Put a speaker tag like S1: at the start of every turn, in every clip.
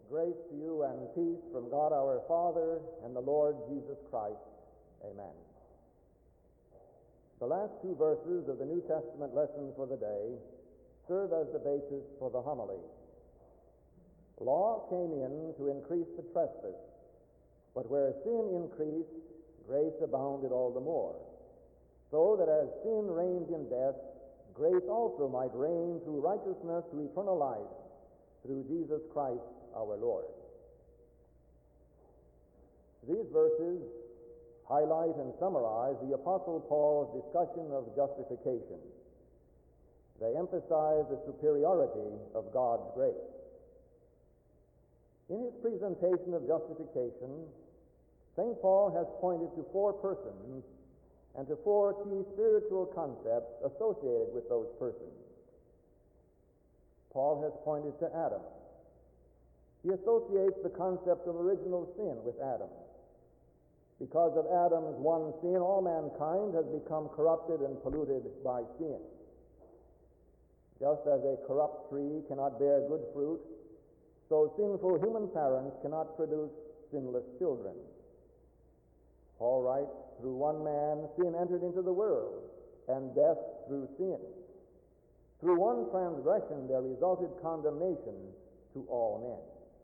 S1: Grace to you and peace from God our Father and the Lord Jesus Christ. Amen. The last two verses of the New Testament lesson for the day serve as the basis for the homily. Law came in to increase the trespass, but where sin increased, grace abounded all the more, so that as sin reigned in death, grace also might reign through righteousness to eternal life through Jesus Christ our Lord. These verses highlight and summarize the Apostle Paul's discussion of justification. They emphasize the superiority of God's grace. In his presentation of justification, St. Paul has pointed to four persons and to four key spiritual concepts associated with those persons. Paul has pointed to Adam. He associates the concept of original sin with Adam. Because of Adam's one sin, all mankind has become corrupted and polluted by sin. Just as a corrupt tree cannot bear good fruit, so sinful human parents cannot produce sinless children. Paul writes, through one man sin entered into the world, and death through sin. Through one transgression there resulted condemnation to all men.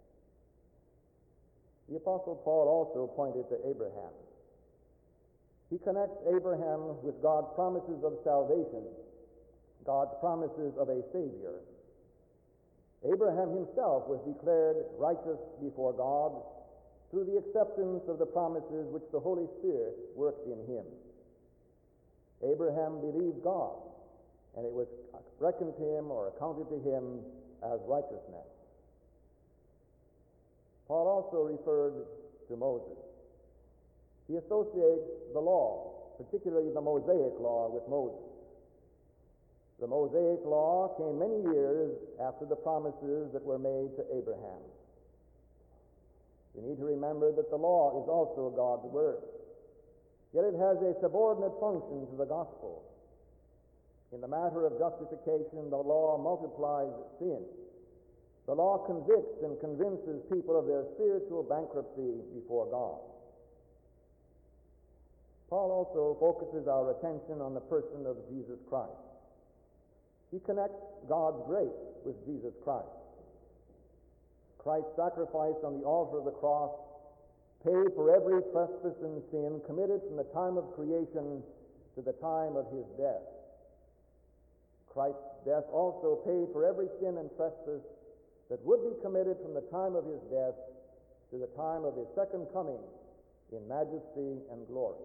S1: The Apostle Paul also pointed to Abraham. He connects Abraham with God's promises of salvation, God's promises of a Savior. Abraham himself was declared righteous before God through the acceptance of the promises which the Holy Spirit worked in him. Abraham believed God, and it was reckoned to him or accounted to him as righteousness. Paul also referred to Moses. He associates the law, particularly the Mosaic law, with Moses. The Mosaic law came many years after the promises that were made to Abraham. We need to remember that the law is also God's word, yet it has a subordinate function to the gospel. In the matter of justification, the law multiplies sin. The law convicts and convinces people of their spiritual bankruptcy before God. Paul also focuses our attention on the person of Jesus Christ. He connects God's grace with Jesus Christ. Christ's sacrifice on the altar of the cross paid for every trespass and sin committed from the time of creation to the time of his death. Christ's death also paid for every sin and trespass that would be committed from the time of his death to the time of his second coming in majesty and glory.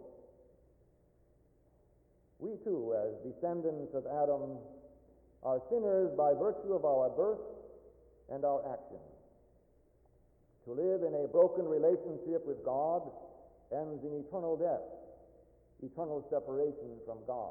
S1: We too, as descendants of Adam, are sinners by virtue of our birth and our actions. To live in a broken relationship with God ends in eternal death, eternal separation from God.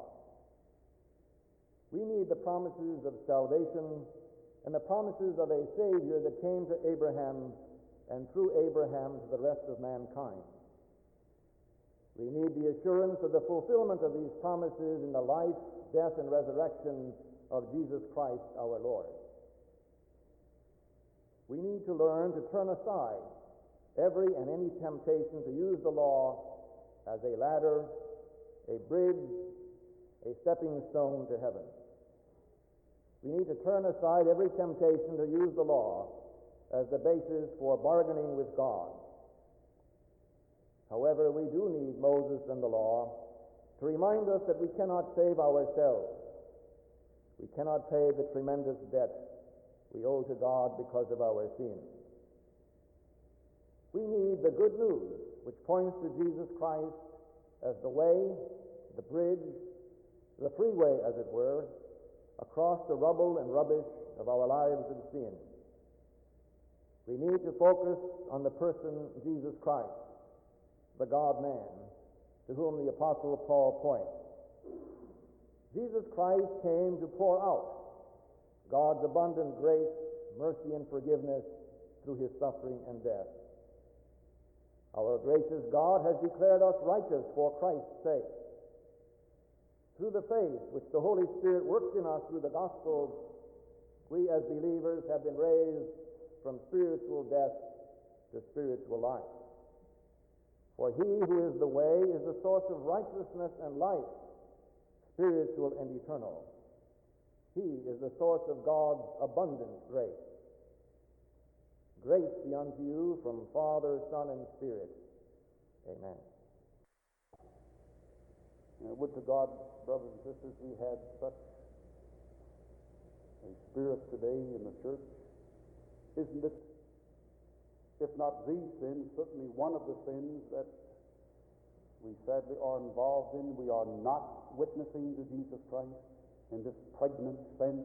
S1: We need the promises of salvation and the promises of a Savior that came to Abraham and through Abraham to the rest of mankind. We need the assurance of the fulfillment of these promises in the life, death, and resurrection of Jesus Christ our Lord. We need to learn to turn aside every and any temptation to use the law as a ladder, a bridge, a stepping stone to heaven. We need to turn aside every temptation to use the law as the basis for bargaining with God. However, we do need Moses and the law to remind us that we cannot save ourselves. We cannot pay the tremendous debt we owe to God because of our sins. We need the good news which points to Jesus Christ as the way, the bridge, the freeway, as it were, across the rubble and rubbish of our lives of sin. We need to focus on the person Jesus Christ, the God-man, to whom the Apostle Paul points. Jesus Christ came to pour out God's abundant grace, mercy, and forgiveness through his suffering and death. Our gracious God has declared us righteous for Christ's sake. Through the faith which the Holy Spirit works in us through the gospel, we as believers have been raised from spiritual death to spiritual life. For he who is the way is the source of righteousness and life, spiritual and eternal. He is the source of God's abundant grace. Grace be unto you from Father, Son, and Spirit. Amen.
S2: Would to God, brothers and sisters, we had such a spirit today in the church. Isn't it, if not the sin, certainly one of the sins that we sadly are involved in? We are not witnessing to Jesus Christ in this pregnant sense.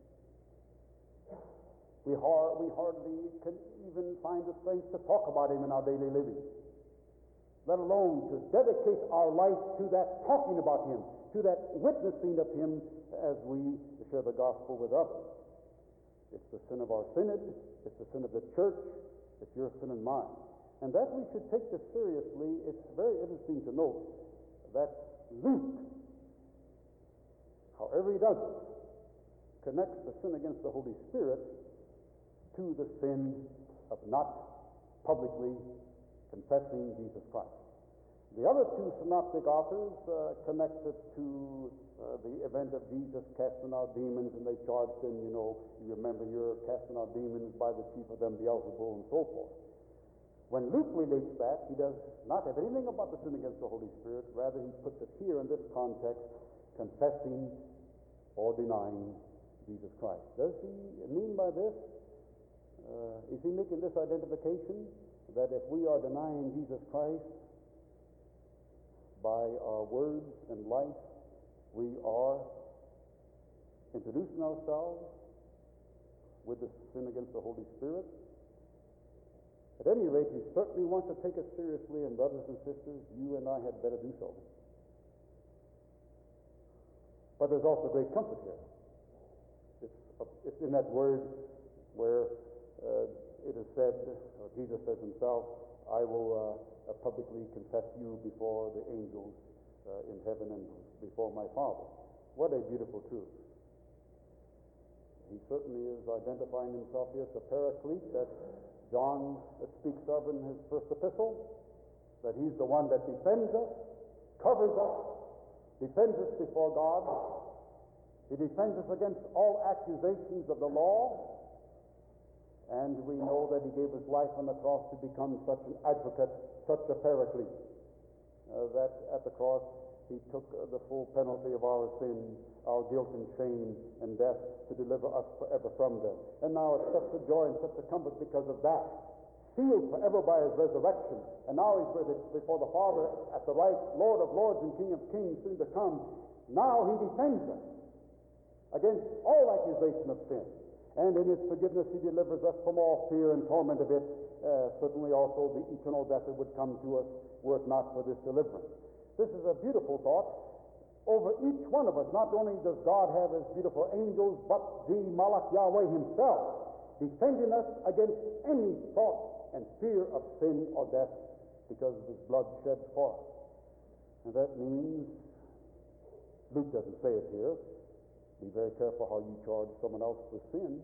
S2: We hardly can even find the strength to talk about him in our daily living, let alone to dedicate our life to that talking about him, to that witnessing of him as we share the gospel with others. It's the sin of our synod, it's the sin of the church, it's your sin and mine. And that we should take this seriously. It's very interesting to note that Luke, however he does it, connects the sin against the Holy Spirit to the sin of not publicly confessing Jesus Christ. The other two synoptic authors connect it to the event of Jesus casting out demons, and they charged him, you remember you're casting out demons by the chief of them, Beelzebul, and so forth. When Luke relates that, he does not have anything about the sin against the Holy Spirit. Rather, he puts it here in this context, confessing or denying Jesus Christ. Does he mean by this? Is he making this identification that if we are denying Jesus Christ by our words and life, we are introducing ourselves with the sin against the Holy Spirit? At any rate, he certainly wants to take us seriously, and brothers and sisters, you and I had better do so. But there's also great comfort here. It's in that word where it is said, or Jesus says himself, I will publicly confess you before the angels in heaven and before my Father. What a beautiful truth. He certainly is identifying himself here as the Paraclete that John speaks of in his first epistle, that he's the one that defends us, covers us, defends us before God. He defends us against all accusations of the law, and we know that he gave his life on the cross to become such an advocate, such a Paraclete, that at the cross he took the full penalty of our sin, our guilt and shame and death, to deliver us forever from them. And now it's such a joy and such a comfort because of that, sealed forever by his resurrection. And now he's before the Father at the right, Lord of lords and King of kings, soon to come. Now he defends us against all accusation of sin. And in his forgiveness he delivers us from all fear and torment of it, certainly also the eternal death that would come to us were it not for this deliverance. This is a beautiful thought. Over each one of us, not only does God have his beautiful angels, but the Malach Yahweh himself defending us against any thought and fear of sin or death because of his blood shed for us. And that means, Luke doesn't say it here, be very careful how you charge someone else with sin.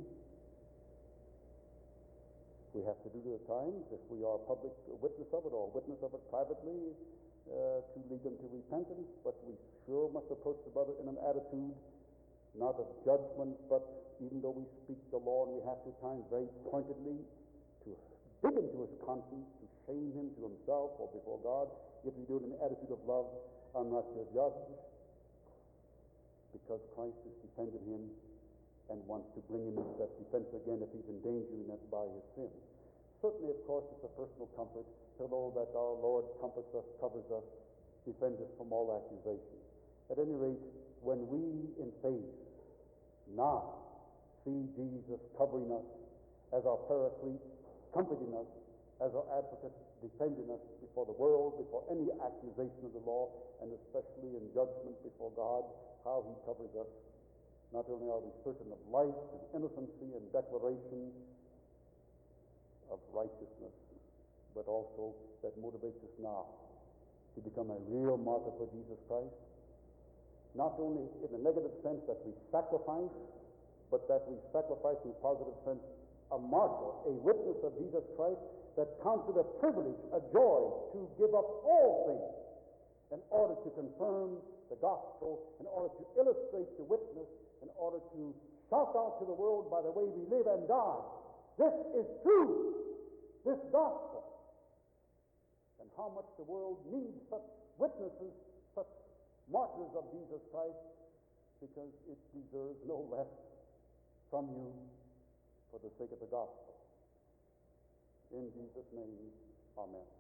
S2: We have to do it at times, if we are public witness of it or witness of it privately, to lead them to repentance, but we sure must approach the brother in an attitude not of judgment, but even though we speak the law, and we have to times very pointedly to dig into his conscience, to shame him to himself or before God, if we do it in an attitude of love, I'm not your judge, because Christ has defended him and wants to bring him into that defense again if he's endangering us by his sin. Certainly, of course, it's a personal comfort to know that our Lord comforts us, covers us, defends us from all accusation. At any rate, when we in faith now see Jesus covering us as our Paraclete, comforting us as our advocate, defending us before the world, before any accusation of the law, and especially in judgment before God, how he covers us. Not only are we certain of life and innocency and declaration of righteousness, but also that motivates us now to become a real martyr for Jesus Christ. Not only in the negative sense that we sacrifice, but that we sacrifice in the positive sense a martyr, a witness of Jesus Christ, that counts it a privilege, a joy, to give up all things in order to confirm the gospel, in order to illustrate the witness, in order to shout out to the world by the way we live and die. This is true, this gospel. And how much the world needs such witnesses, such martyrs of Jesus Christ, because it deserves no less from you for the sake of the gospel. In Jesus' name, amen.